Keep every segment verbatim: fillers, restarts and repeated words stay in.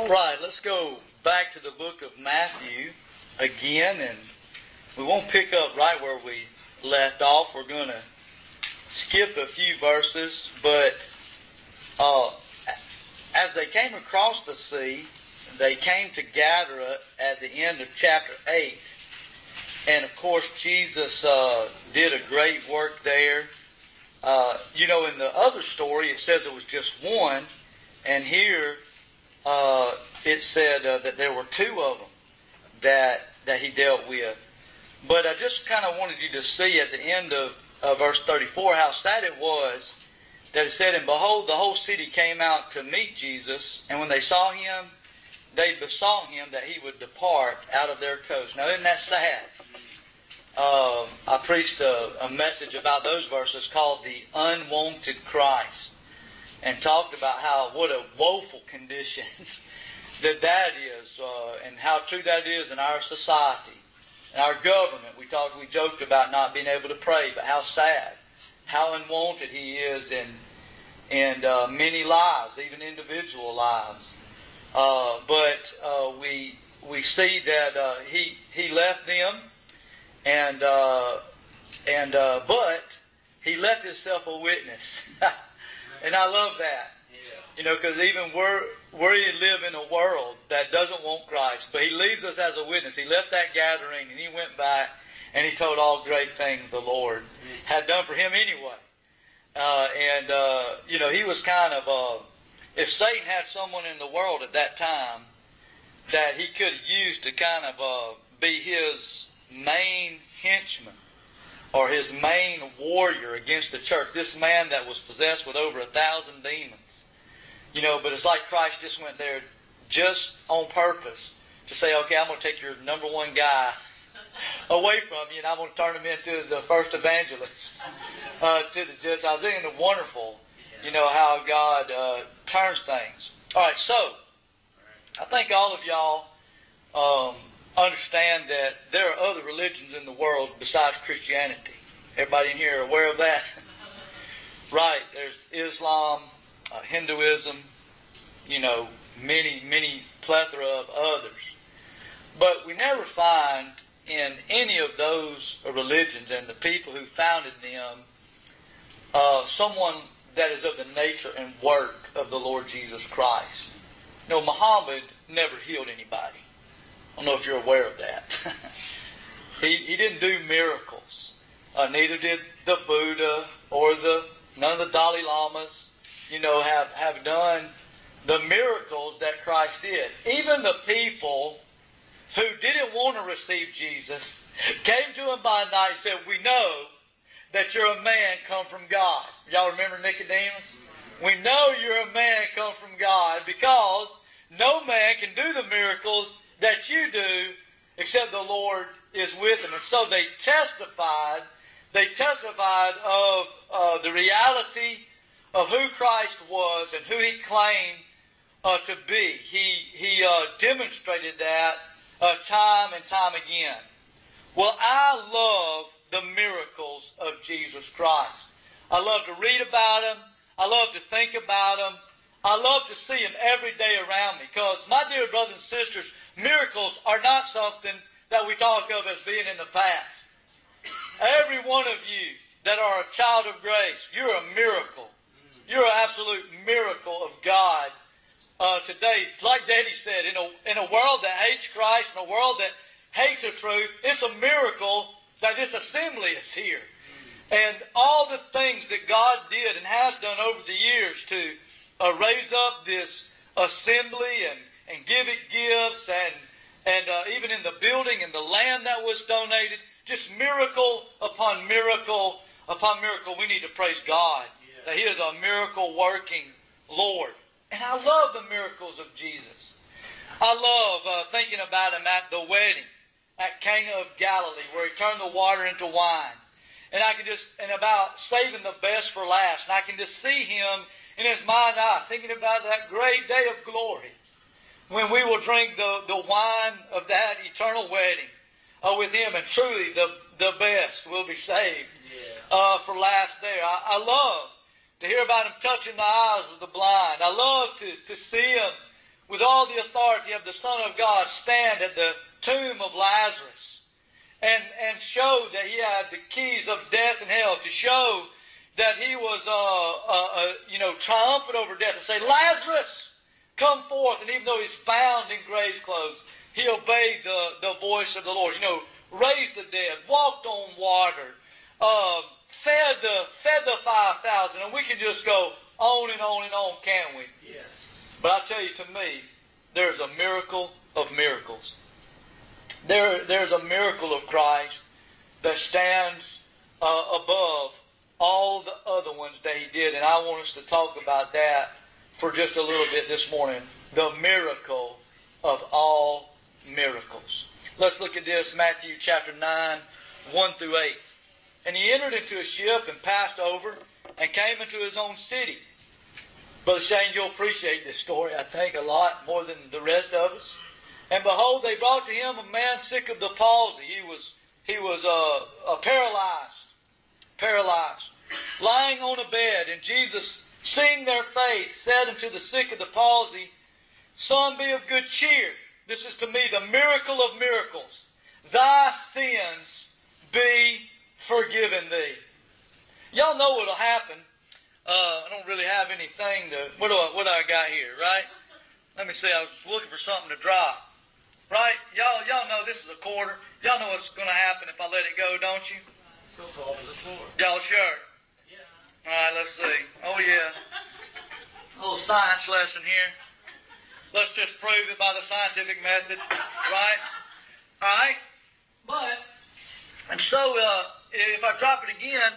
All right, let's go back to the book of Matthew again, and we won't pick up right where we left off. We're going to skip a few verses, but uh, as they came across the sea, they came to Gadara at the end of chapter eight. And of course, Jesus uh, did a great work there. Uh, you know, in the other story, it says it was just one, and here uh, it said uh, that there were two of them that that he dealt with. But I just kind of wanted you to see at the end of uh, verse thirty-four how sad it was that it said, "And behold, the whole city came out to meet Jesus, and when they saw him, they besought him that he would depart out of their coast." Now, isn't that sad? Uh, I preached a, a message about those verses called "The Unwanted Christ," and talked about how what a woeful condition that that is, uh, and how true that is in our society, in our government. We talked, we joked about not being able to pray, but how sad, how unwanted he is in in uh, many lives, even individual lives. Uh, but uh, we we see that uh, he he left them, and uh, and uh, but he left himself a witness, and I love that. You know, because even we're we live in a world that doesn't want Christ, but he leaves us as a witness. He left that gathering and he went back and he told all great things the Lord had done for him anyway. Uh, and uh, you know, he was kind of uh, if Satan had someone in the world at that time that he could have used to kind of uh, be his main henchman or his main warrior against the church, this man that was possessed with over a thousand demons. You know, but it's like Christ just went there just on purpose to say, okay, I'm going to take your number one guy away from you, and I'm going to turn him into the first evangelist uh, to the Gentiles. Isn't it wonderful, you know, how God uh, turns things? All right, so I think all of y'all um, understand that there are other religions in the world besides Christianity. Everybody in here aware of that? Right, there's Islam, Uh, Hinduism, you know, many, many plethora of others. But we never find in any of those religions and the people who founded them uh, someone that is of the nature and work of the Lord Jesus Christ. You know, Muhammad never healed anybody. I don't know if you're aware of that. he, he didn't do miracles. Uh, neither did the Buddha or the none of the Dalai Lamas. You know, have, have done the miracles that Christ did. Even the people who didn't want to receive Jesus came to him by night and said, "We know that you're a man come from God." Y'all remember Nicodemus? "We know you're a man come from God because no man can do the miracles that you do except the Lord is with him." And so they testified, they testified of uh, the reality of who Christ was and who he claimed uh, to be. He he uh, demonstrated that uh, time and time again. Well, I love the miracles of Jesus Christ. I love to read about him. I love to think about him. I love to see him every day around me. Because, my dear brothers and sisters, miracles are not something that we talk of as being in the past. Every one of you that are a child of grace, you're a miracle. You're an absolute miracle of God uh, today. Like Daddy said, in a, in a world that hates Christ, in a world that hates the truth, it's a miracle that this assembly is here. And all the things that God did and has done over the years to uh, raise up this assembly and, and give it gifts and, and uh, even in the building and the land that was donated, just miracle upon miracle upon miracle. We need to praise God that he is a miracle-working Lord. And I love the miracles of Jesus. I love uh, thinking about him at the wedding at Cana of Galilee, where he turned the water into wine. And I can just, and about saving the best for last. And I can just see him in his mind's eye, thinking about that great day of glory, when we will drink the, the wine of that eternal wedding uh, with him. And truly, the, the best will be saved uh, for last there. I, I love to hear about him touching the eyes of the blind. I love to, to see him with all the authority of the Son of God, stand at the tomb of Lazarus and, and show that he had the keys of death and hell, to show that he was, uh, uh, uh, you know, triumphant over death, and say, Lazarus, come forth. And even though he's bound in grave clothes, he obeyed the, the voice of the Lord. You know, raised the dead, walked on water, uh, fed the fed the five thousand, and we can just go on and on and on, can't we? Yes. But I tell you, to me, there's a miracle of miracles. There, there's a miracle of Christ that stands uh, above all the other ones that he did, and I want us to talk about that for just a little bit this morning. The miracle of all miracles. Let's look at this, Matthew chapter nine, one through eight. And he entered into a ship and passed over and came into his own city. Brother Shane, you'll appreciate this story, I think, a lot more than the rest of us. And behold, they brought to him a man sick of the palsy. He was he was uh, uh, paralyzed, paralyzed, lying on a bed. And Jesus, seeing their faith, said unto the sick of the palsy, Son, be of good cheer. This is to me the miracle of miracles. Thy sins be forgiven thee. Y'all know what'll happen. Uh, I don't really have anything to, what do I, what do I got here, right? Let me see, I was looking for something to drop. Right? Y'all, y'all know this is a quarter. Y'all know what's going to happen if I let it go, don't you? Let's go fall to the floor. Y'all sure? Yeah. All right, let's see. Oh, yeah. A little science lesson here. Let's just prove it by the scientific method, right? All right? But, and so uh, if I drop it again,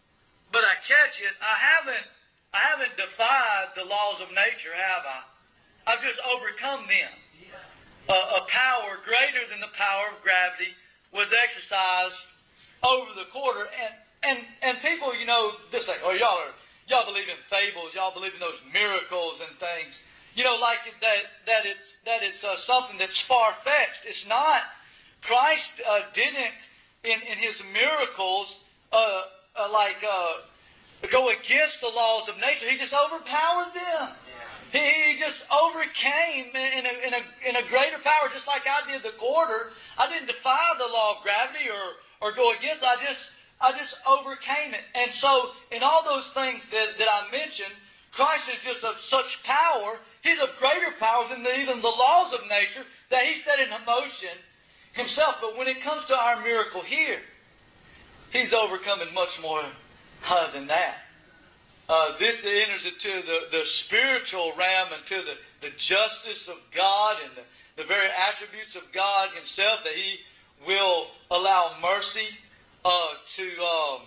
but I catch it, I haven't, I haven't defied the laws of nature, have I? I've just overcome them. Yeah. A, a power greater than the power of gravity was exercised over the quarter, and and and people, you know, this say, oh, y'all are y'all believe in fables, y'all believe in those miracles and things. You know, like that, that it's that it's uh, something that's far-fetched. It's not. Christ uh, didn't, in, in his miracles, uh, uh, like uh, go against the laws of nature. He just overpowered them. Yeah. He, he just overcame in a, in a in a greater power, just like I did the quarter. I didn't defy the law of gravity or or go against it. I just I just overcame it. And so, in all those things that, that I mentioned, Christ is just of such power. He's of greater power than the, even the laws of nature that he set in motion himself. But when it comes to our miracle here, he's overcoming much more uh, than that. Uh, this enters into the, the spiritual realm, into the, the justice of God and the, the very attributes of God himself, that he will allow mercy uh, to... Um,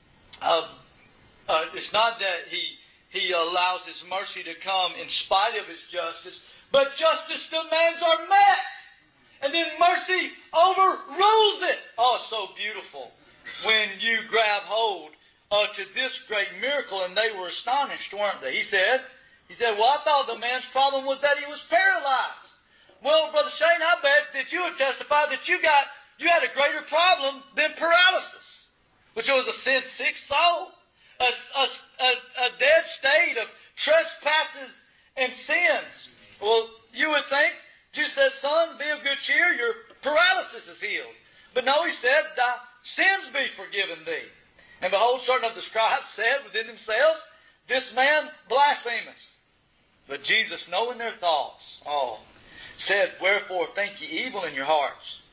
uh, uh, it's not that he... He allows his mercy to come in spite of his justice, but justice demands are met. And then mercy overrules it. Oh, so beautiful when you grab hold uh, to this great miracle. And they were astonished, weren't they? He said, he said, well, I thought the man's problem was that he was paralyzed. Well, Brother Shane, I bet that you would testify that you got, you had a greater problem than paralysis, which was a sin-sick soul. A, a, a, a dead state of trespasses and sins. Well, you would think, Jesus says, son, be of good cheer, your paralysis is healed. But no, he said, thy sins be forgiven thee. And behold, certain of the scribes said within themselves, this man blasphemeth. But Jesus, knowing their thoughts, oh, said, wherefore think ye evil in your hearts?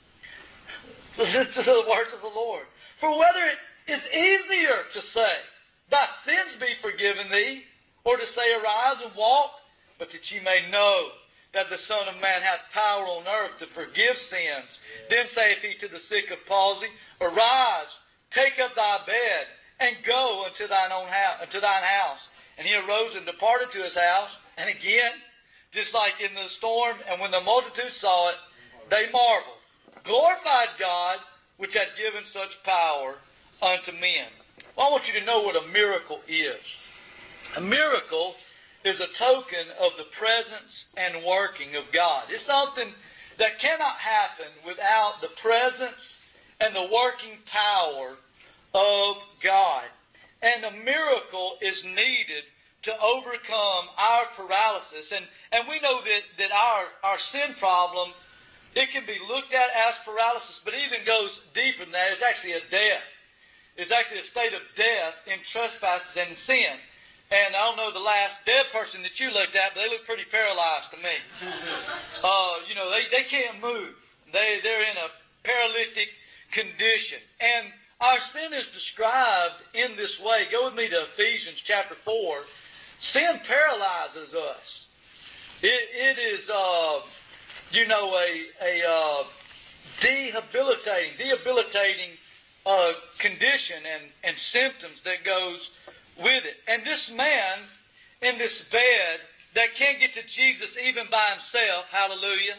Listen to the words of the Lord. For whether it is easier to say, thy sins be forgiven thee, or to say, arise and walk, but that ye may know that the Son of Man hath power on earth to forgive sins. Yeah. Then saith he to the sick of palsy, arise, take up thy bed, and go unto thine own house, unto thine house. And he arose and departed to his house. And again, just like in the storm, and when the multitude saw it, they marveled, glorified God, which had given such power unto men. Well, I want you to know what a miracle is. A miracle is a token of the presence and working of God. It's something that cannot happen without the presence and the working power of God. And a miracle is needed to overcome our paralysis. And, and we know that, that our, our sin problem, it can be looked at as paralysis, but even goes deeper than that. It's actually a death. It's actually a state of death in trespasses and sin. And I don't know the last dead person that you looked at, but they look pretty paralyzed to me. Uh, you know, they, they can't move. They, they're in a paralytic condition. And our sin is described in this way. Go with me to Ephesians chapter four. Sin paralyzes us. It, it is, uh, you know, a, a uh, debilitating, debilitating uh, condition and, and symptoms that goes with it. And this man in this bed that can't get to Jesus even by himself, hallelujah.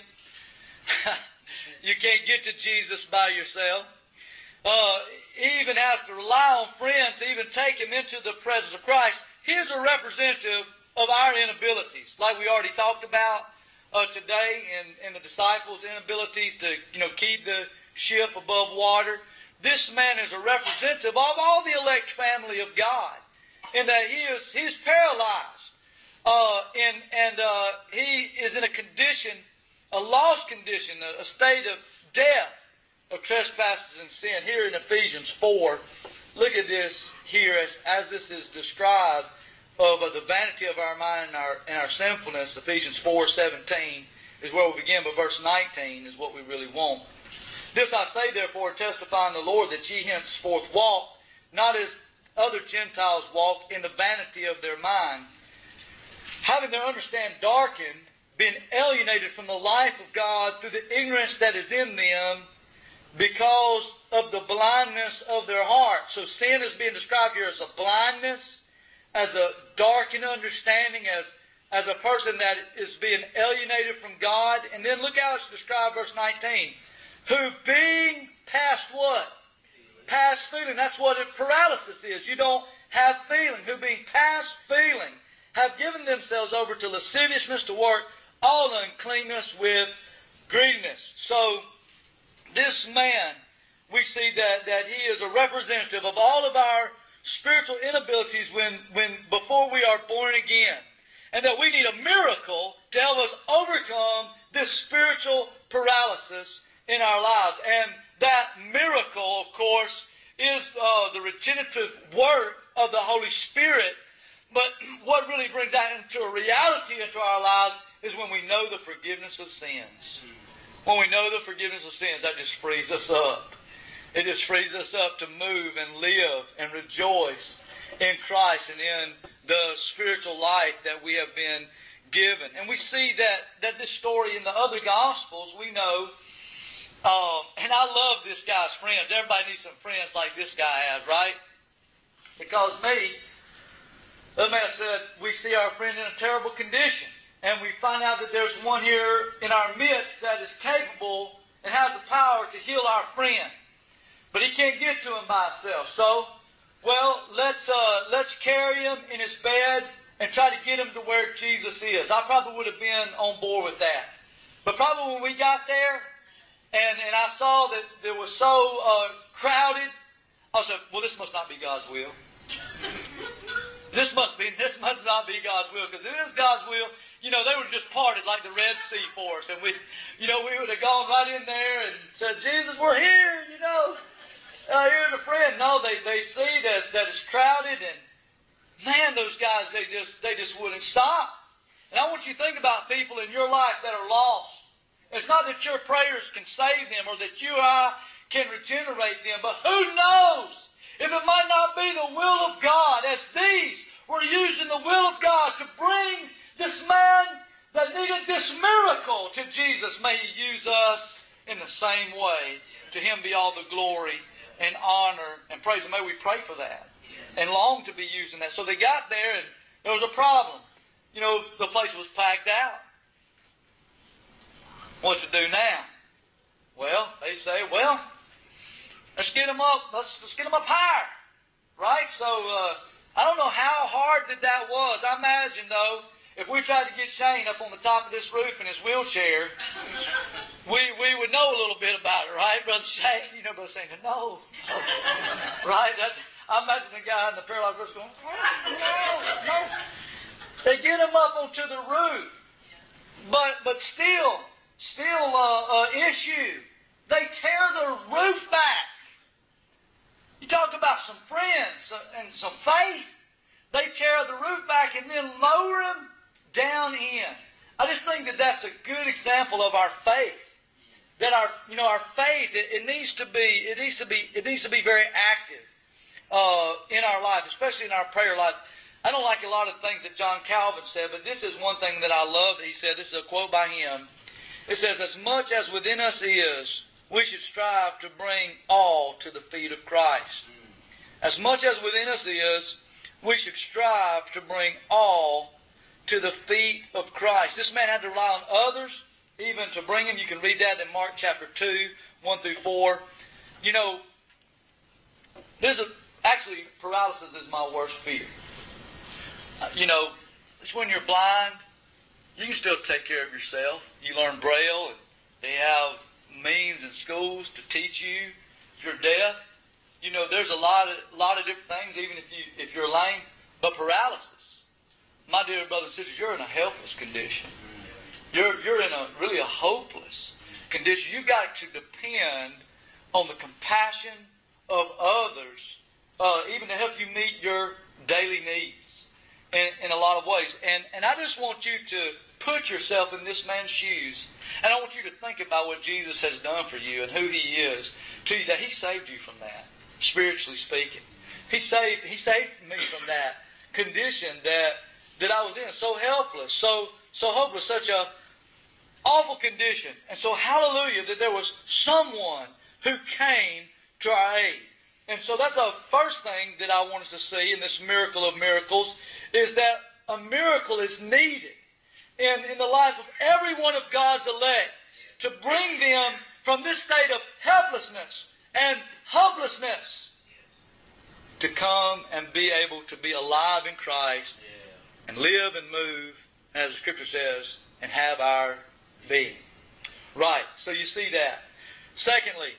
You can't get to Jesus by yourself. Uh, he even has to rely on friends to even take him into the presence of Christ. He is a representative of our inabilities, like we already talked about uh, today in, in the disciples' inabilities to, you know, keep the ship above water. This man is a representative of all the elect family of God, in that he is he's paralyzed, uh, and and uh, he is in a condition, a lost condition, a, a state of death, of trespasses and sin. Here in Ephesians four, look at this here as, as this is described of uh, the vanity of our mind and our, and our sinfulness. Ephesians four seventeen is where we begin, but verse nineteen is what we really want. This I say, therefore, testifying the Lord, that ye henceforth walk, not as other Gentiles walk, in the vanity of their mind, having their understanding darkened, being alienated from the life of God through the ignorance that is in them, because of the blindness of their heart. So sin is being described here as a blindness, as a darkened understanding, as, as a person that is being alienated from God. And then look how it's described, verse nineteen. Who being past what? Past feeling. That's what a paralysis is. You don't have feeling. Who being past feeling have given themselves over to lasciviousness, to work all uncleanness with greediness. So this man, we see that, that he is a representative of all of our spiritual inabilities when, when before we are born again. And that we need a miracle to help us overcome this spiritual paralysis in our lives. And that miracle, of course, is uh, the regenerative work of the Holy Spirit. But what really brings that into a reality into our lives is when we know the forgiveness of sins. When we know the forgiveness of sins, that just frees us up. It just frees us up to move and live and rejoice in Christ and in the spiritual life that we have been given. And we see that, that this story in the other Gospels, we know, um, and I love this guy's friends. Everybody needs some friends like this guy has, right? Because me, the man said, we see our friend in a terrible condition. And we find out that there's one here in our midst that is capable and has the power to heal our friend. But he can't get to him by himself. So, well, let's uh, let's carry him in his bed and try to get him to where Jesus is. I probably would have been on board with that. But probably when we got there and, and I saw that it was so uh, crowded, I said, well, this must not be God's will. This must be, this must not be God's will, because if it is God's will, you know, they would have just parted like the Red Sea for us, and we, you know, we would have gone right in there and said, Jesus, we're here, you know, uh, here's a friend. No, they, they see that, that it's crowded, and man, those guys, they just, they just wouldn't stop. And I want you to think about people in your life that are lost. It's not that your prayers can save them or that you or I can regenerate them, but who knows? If it might not be the will of God, as these were using the will of God to bring this man that needed this miracle to Jesus, may He use us in the same way. To Him be all the glory and honor and praise. And may we pray for that and long to be using that. So they got there and there was a problem. You know, the place was packed out. What to do now? Well, they say, well, let's get them up. Let's, let's get them up higher. Right? So, uh, I don't know how hard that that was. I imagine, though, if we tried to get Shane up on the top of this roof in his wheelchair, we we would know a little bit about it, right, Brother Shane? You know, Brother Shane, no, no. Right? That, I imagine the guy in the paralyzed verse going, no, no. They get them up onto the roof. But but still, still a uh, uh, issue. They tear the roof back. You talk about some friends and some faith. They tear the roof back and then lower them down in. I just think that that's a good example of our faith. That our, you know, our faith, it, it needs to be, it needs to be, it needs to be very active uh, in our life, especially in our prayer life. I don't like a lot of things that John Calvin said, but this is one thing that I love that he said. This is a quote by him. It says, "As much as within us is, we should strive to bring all to the feet of Christ." As much as within us is, we should strive to bring all to the feet of Christ. This man had to rely on others, even to bring him. You can read that in Mark chapter two, one through four. You know, there's a, actually, paralysis is my worst fear. Uh, you know, it's when you're blind, you can still take care of yourself. You learn Braille, and they have means in schools to teach you. If you're deaf, you know, there's a lot of lot of different things, even if you if you're lame. But paralysis, my dear brothers and sisters, you're in a helpless condition. You're you're in a really a hopeless condition. You've got to depend on the compassion of others, uh, even to help you meet your daily needs in, in a lot of ways. And and I just want you to put yourself in this man's shoes. And I want you to think about what Jesus has done for you and who He is to you, that He saved you from that, spiritually speaking. He saved He saved me from that condition that that I was in, so helpless, so so hopeless, such a awful condition. And so hallelujah that there was someone who came to our aid. And so that's the first thing that I want us to see in this miracle of miracles, is that a miracle is needed in, in the life of every one of God's elect to bring them from this state of helplessness and hopelessness to come and be able to be alive in Christ and live and move, as the Scripture says, and have our being. Right, so you see that. Secondly,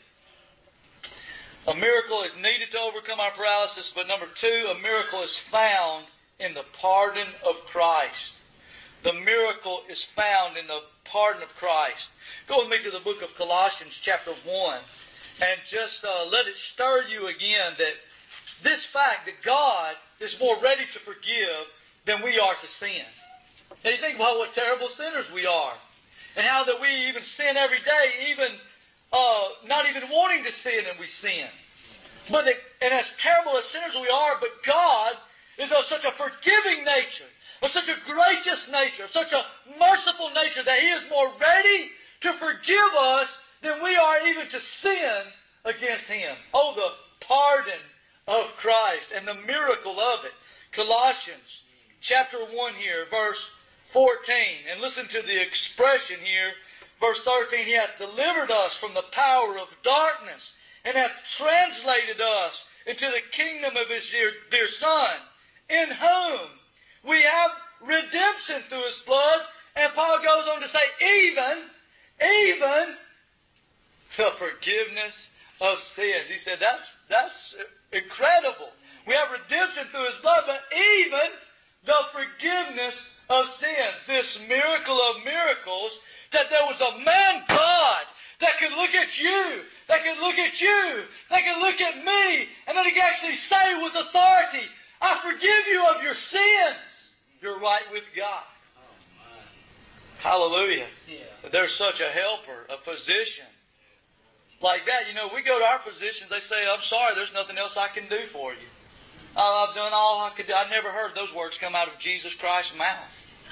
a miracle is needed to overcome our paralysis, but number two, a miracle is found in the pardon of Christ. The miracle is found in the pardon of Christ. Go with me to the book of Colossians chapter one, and just uh, let it stir you again that this fact that God is more ready to forgive than we are to sin. Now you think about what terrible sinners we are, and how that we even sin every day, even uh, not even wanting to sin, and we sin. But the, and as terrible as sinners we are, but God is of such a forgiving nature, of such a gracious nature, of such a merciful nature, that He is more ready to forgive us than we are even to sin against Him. Oh, the pardon of Christ and the miracle of it. Colossians chapter one here, verse fourteen. And listen to the expression here. Verse thirteen, He hath delivered us from the power of darkness, and hath translated us into the kingdom of His dear, dear Son, in whom we have redemption through His blood. And Paul goes on to say, even, even the forgiveness of sins. He said, that's, that's incredible. We have redemption through His blood, but even the forgiveness of sins. This miracle of miracles, that there was a man God that could look at you, that could look at you, that could look at me, and that He could actually say with authority, I forgive you of your sins. You're right with God. Oh, my. Hallelujah. Yeah. That there's such a helper, a physician like that. You know, we go to our physicians, they say, I'm sorry, there's nothing else I can do for you. Uh, I've done all I could do. I've never heard those words come out of Jesus Christ's mouth.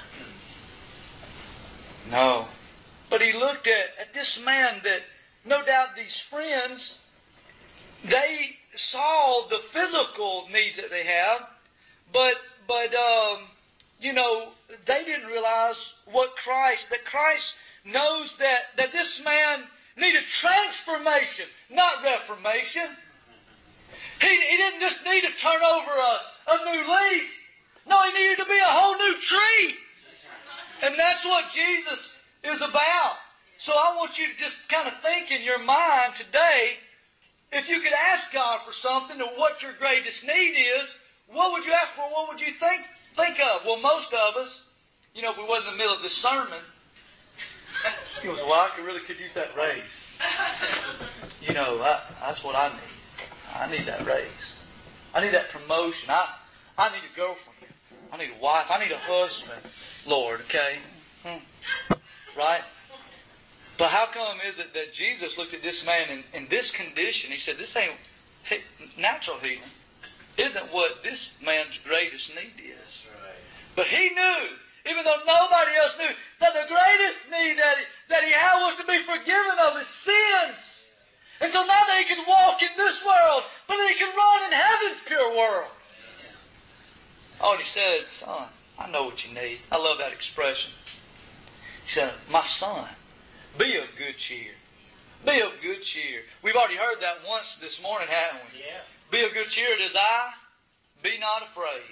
No. But He looked at, at this man that, no doubt these friends, they saw the physical needs that they have, but, but um, you know, they didn't realize what Christ, that Christ knows that, that this man needed transformation, not reformation. He, he didn't just need to turn over a, a new leaf. No, he needed to be a whole new tree. And that's what Jesus is about. So I want you to just kind of think in your mind today, if you could ask God for something or what your greatest need is, what would you ask for? What would you think think of, well, most of us, you know, if we wasn't in the middle of this sermon, you know, well, I could really could use that raise. You know, I, that's what I need. I need that raise. I need that promotion. I, I need a girlfriend. I need a wife. I need a husband, Lord, okay? Hmm. Right? But how come is it that Jesus looked at this man in, in this condition? He said, this ain't natural healing. Isn't what this man's greatest need is. Right. But he knew, even though nobody else knew, that the greatest need that he, that he had was to be forgiven of his sins. And so not that he could walk in this world, but that he could run in heaven's pure world. Oh, and he said, son, I know what you need. I love that expression. He said, my son, be of good cheer. Be of good cheer. We've already heard that once this morning, haven't we? Yeah. Be of good cheer, it is I. Be not afraid.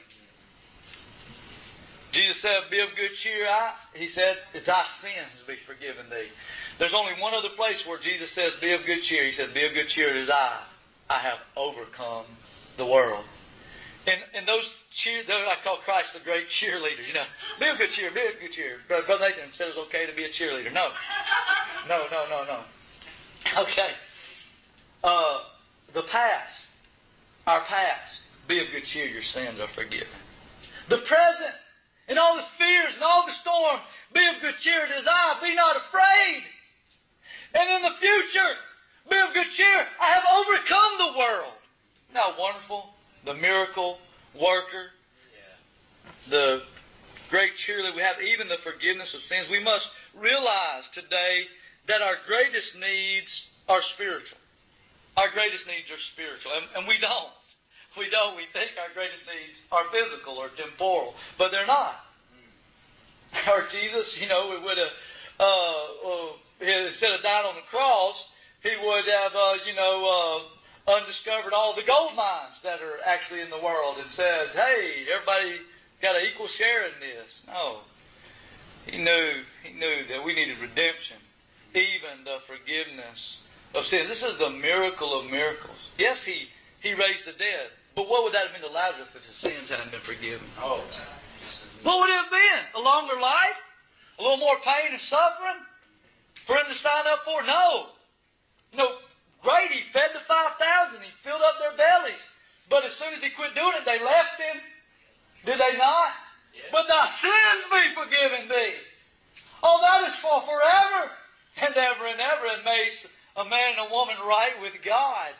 Jesus said, be of good cheer, I. He said, thy sins be forgiven thee. There's only one other place where Jesus says, be of good cheer. He said, be of good cheer, it is I. I have overcome the world. And, and those cheer, I call Christ the great cheerleader. You know, be of good cheer, be of good cheer. Brother Nathan said it was okay to be a cheerleader. No, no, no, no, no. Okay. Uh, the past, our past. Be of good cheer, your sins are forgiven. The present, and all the fears and all the storms. Be of good cheer, it is I. Be not afraid. And in the future, be of good cheer. I have overcome the world. Isn't that wonderful? The miracle worker, Yeah. the great cheerleader we have, even the forgiveness of sins. We must realize today that our greatest needs are spiritual. Our greatest needs are spiritual, and, and we don't. We don't. We think our greatest needs are physical or temporal, but they're not. Mm. Or Jesus, you know, we would have, uh, uh, instead of dying on the cross, he would have, uh, you know, uh, undiscovered all the gold mines that are actually in the world and said, hey, everybody got an equal share in this. No. He knew, he knew that we needed redemption, even the forgiveness of sins. This is the miracle of miracles. Yes, he, he raised the dead. But what would that have been to Lazarus if his sins hadn't been forgiven? Oh. What would it have been? A longer life? A little more pain and suffering? For him to sign up for? No. You know, great, he fed the five thousand. He filled up their bellies. But as soon as he quit doing it, they left him. Did they not? Yes. But thy sins be forgiven thee. Oh, that is for forever and ever and ever. It makes a man and a woman right with God.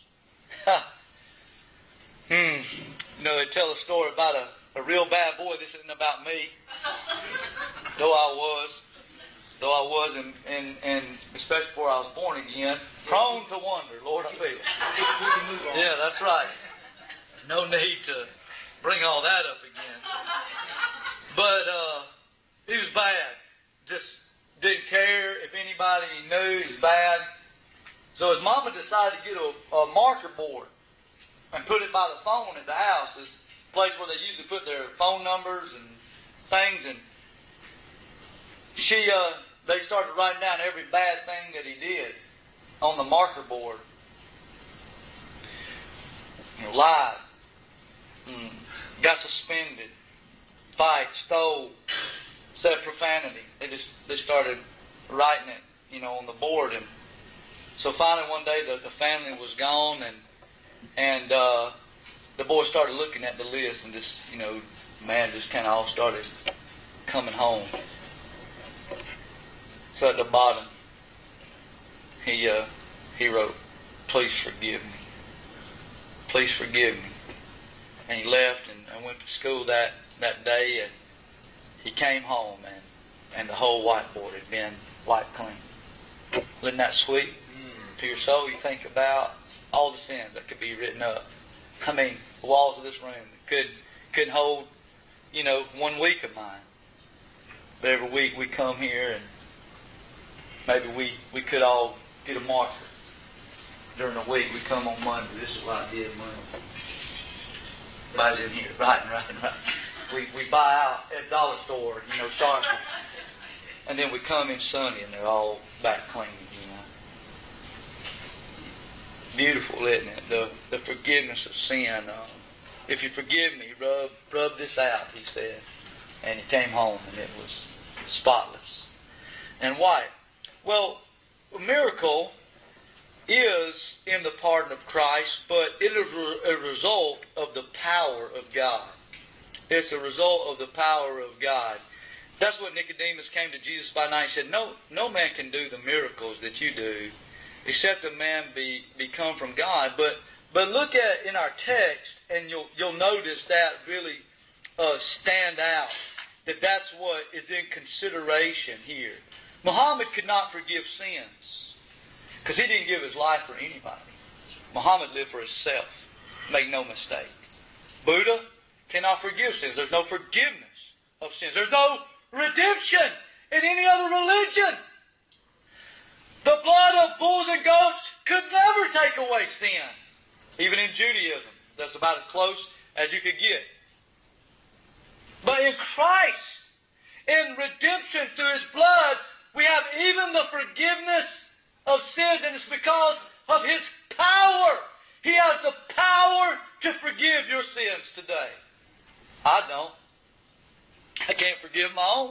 hmm. You know, they tell a story about a, a real bad boy. This isn't about me. Though I was. Though I was, and, and, and especially before I was born again, prone to wonder, Lord, I feel. Yeah, that's right. No need to bring all that up again. But uh, he was bad. Just didn't care if anybody knew he's bad. So his mama decided to get a, a marker board and put it by the phone at the house. This place where they usually put their phone numbers and things. And she, uh, they started writing down every bad thing that he did on the marker board. You know, lied, mm, got suspended, fight, stole, said profanity. They just they started writing it, you know, on the board. And so finally one day the, the family was gone, and and uh, the boy started looking at the list, and just, you know, man, just kind of all started coming home. So at the bottom, he uh, he wrote, "Please forgive me. Please forgive me." And he left and, and went to school that, that day, and he came home, and, and the whole whiteboard had been wiped clean. Isn't that sweet? Mm. To your soul, you think about all the sins that could be written up. I mean, the walls of this room could, couldn't hold, you know, one week of mine. But every week we come here, and maybe we, we could all get a marker. During the week, we come on Monday. This is what I did Monday. Everybody's in here. Right, right, right. We we buy out at the dollar store, you know, Sharpie. And then we come in Sunday, and they're all back clean, you know. Beautiful, isn't it? The the forgiveness of sin. Uh, if you forgive me, rub, rub this out, he said. And he came home and it was spotless and white. Well, a miracle is in the pardon of Christ, but it is a result of the power of God. It's a result of the power of God. That's what Nicodemus came to Jesus by night. He said, no, no man can do the miracles that you do except a man be, be come from God. But but look at in our text, and you'll you'll notice that really uh, stand out. That that's what is in consideration here. Muhammad could not forgive sins because he didn't give his life for anybody. Muhammad lived for himself. Make no mistake. Buddha cannot forgive sins. There's no forgiveness of sins. There's no redemption in any other religion. The blood of bulls and goats could never take away sin. Even in Judaism, that's about as close as you could get. But in Christ, in redemption through His blood, we have even the forgiveness of sins, and it's because of His power. He has the power to forgive your sins today. I don't. I can't forgive my own.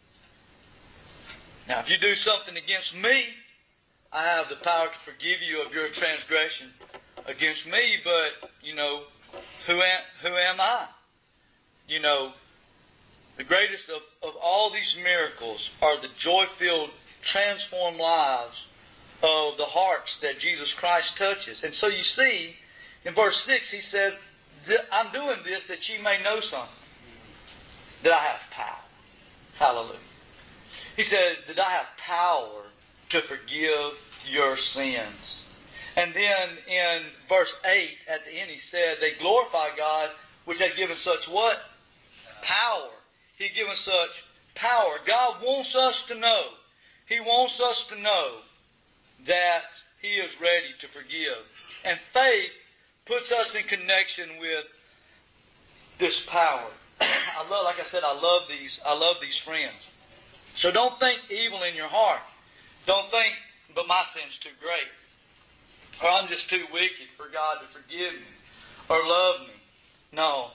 Now, if you do something against me, I have the power to forgive you of your transgression against me, but, you know, who am, who am I? You know, the greatest of, of all these miracles are the joy-filled, transformed lives of the hearts that Jesus Christ touches. And so you see, in verse six, he says, I'm doing this that ye may know something. That I have power. Hallelujah. He says that I have power to forgive your sins. And then in verse eight, at the end, he said, they glorify God, which had given such what? Power. He had given such power. God wants us to know. He wants us to know that He is ready to forgive. And faith puts us in connection with this power. I love, like I said, I love these, I love these friends. So don't think evil in your heart. Don't think, but my sin's too great. Or I'm just too wicked for God to forgive me or love me. No.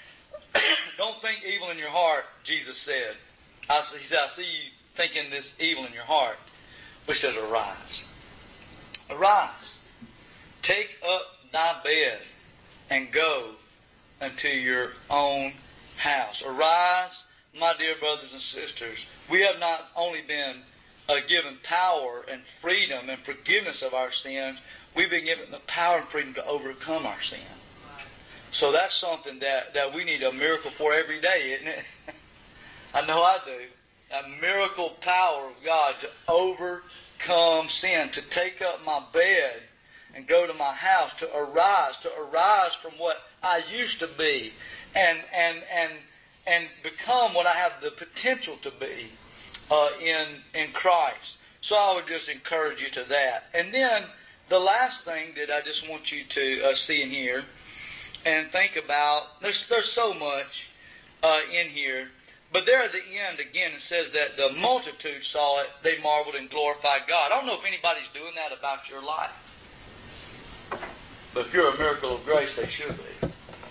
Don't think evil in your heart, Jesus said. I, he said, I see you thinking this evil in your heart. But He says, arise. Arise. Take up thy bed and go unto your own house. Arise, my dear brothers and sisters. We have not only been uh, given power and freedom and forgiveness of our sins, we've been given the power and freedom to overcome our sin. So that's something that, that we need a miracle for every day, isn't it? I know I do. A miracle power of God to overcome sin, to take up my bed and go to my house, to arise, to arise from what I used to be and and and and become what I have the potential to be uh, in in Christ. So I would just encourage you to that. And then the last thing that I just want you to uh, see in here and think about, there's there's so much uh, in here, but there at the end again it says that the multitude saw it, they marveled and glorified God. I don't know if anybody's doing that about your life, but if you're a miracle of grace, they should be.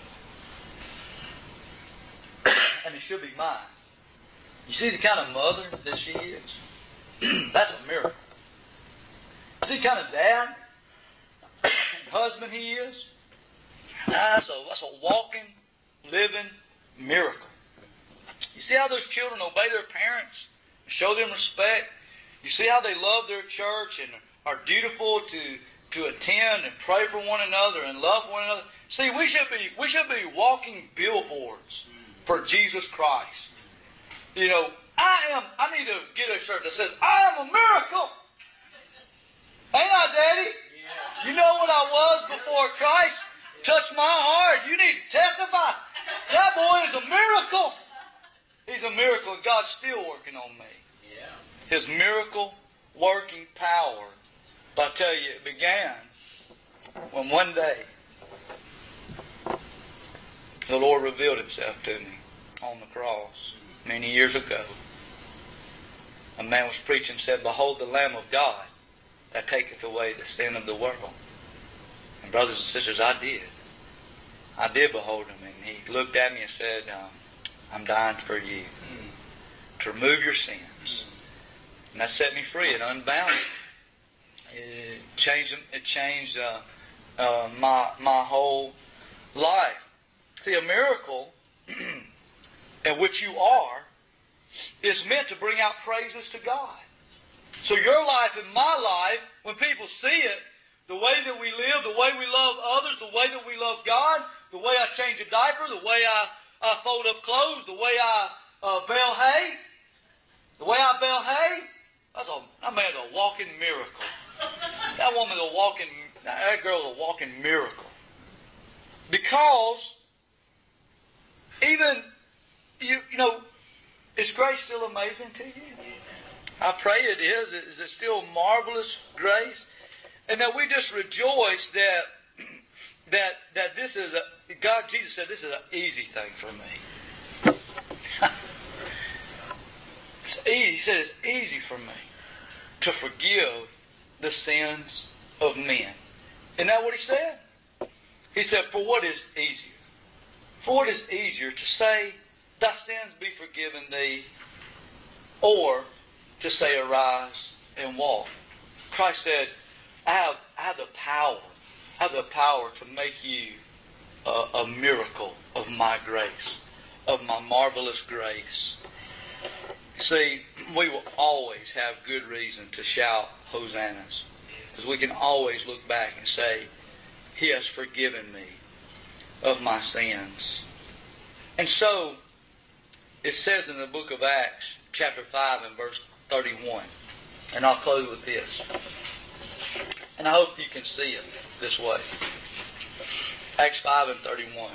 And it should be mine. You see the kind of mother that she is? That's a miracle. You see the kind of dad and husband he is? That's a, that's a walking, living miracle. You see how those children obey their parents and show them respect? You see how they love their church and are dutiful to, to attend and pray for one another and love one another? See, we should be we should be walking billboards for Jesus Christ. You know, I am, I need to get a shirt that says, I am a miracle. Ain't I, Daddy? Yeah. You know what I was before Christ touched my heart. You need to testify. That boy is a miracle. He's a miracle, and God's still working on me. Yeah. His miracle working power. But I tell you, it began when one day the Lord revealed Himself to me on the cross many years ago. A man was preaching and said, behold the Lamb of God that taketh away the sin of the world. And brothers and sisters, I did. I did behold him, and he looked at me and said, um, I'm dying for you, mm. to remove your sins. Mm. And that set me free. It unbound me. It changed, it changed uh, uh, my, my whole life. See, a miracle, and which you are, is meant to bring out praises to God. So your life and my life, when people see it, the way that we live, the way we love others, the way that we love God, the way I change a diaper, the way I, I fold up clothes, the way I uh, bale hay, the way I bale hay, that's a, that man's a walking miracle. That woman's a walking, that girl's a walking miracle. Because even, you, you know, is grace still amazing to you? I pray it is. Is it still marvelous grace? And that we just rejoice that that that this is a God. Jesus said this is an easy thing for me. It's easy. He said it's easy for me to forgive the sins of men. Isn't that what he said? He said, for what is easier? For what is easier to say, thy sins be forgiven thee, or to say, arise and walk? Christ said, I have, I have the power. I have the power to make you a, a miracle of my grace, of my marvelous grace. See, we will always have good reason to shout hosannas, because we can always look back and say, he has forgiven me of my sins. And so, it says in the book of Acts, chapter five and verse thirty-one, and I'll close with this. And I hope you can see it this way. Acts five and thirty-one.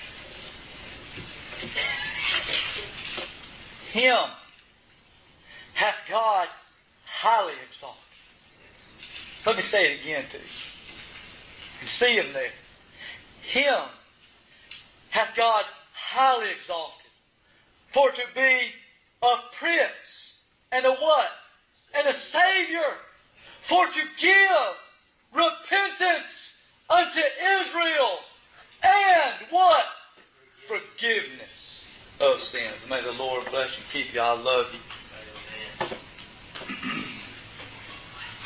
Him hath God highly exalted. Let me say it again to you. You see him there. Him hath God highly exalted, for to be a prince and a what? And a Savior, for to give repentance unto Israel and what? Forgiveness of sins. May the Lord bless you, keep you. I love you.